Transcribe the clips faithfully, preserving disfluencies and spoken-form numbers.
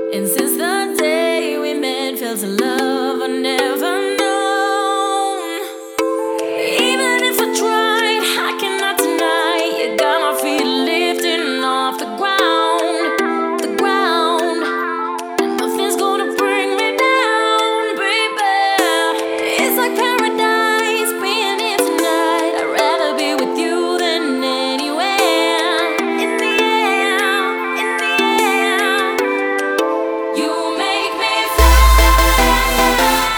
And since the day we met, felt a love I never known. Even if I tried, I cannot deny you got my feet lifting off the ground, the ground. And nothing's gonna bring me down, baby. It's like paradise being here tonight. I'd rather be with you than anywhere. In the air, in the air, you make me fly.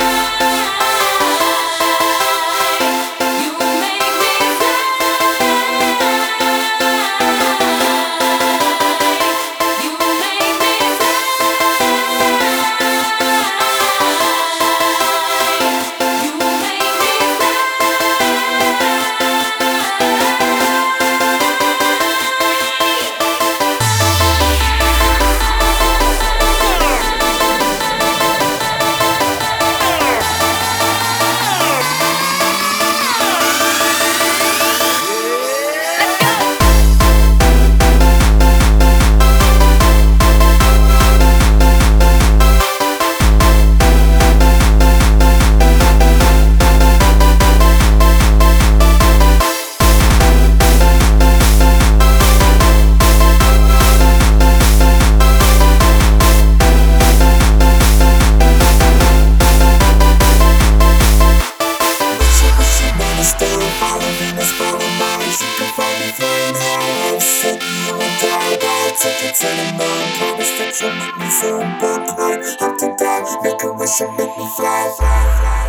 You make me fly. You make me fly. You make me Take it to the moon, promise that you'll make me feel good. Hope to die, make a wish and make me fly, fly, fly.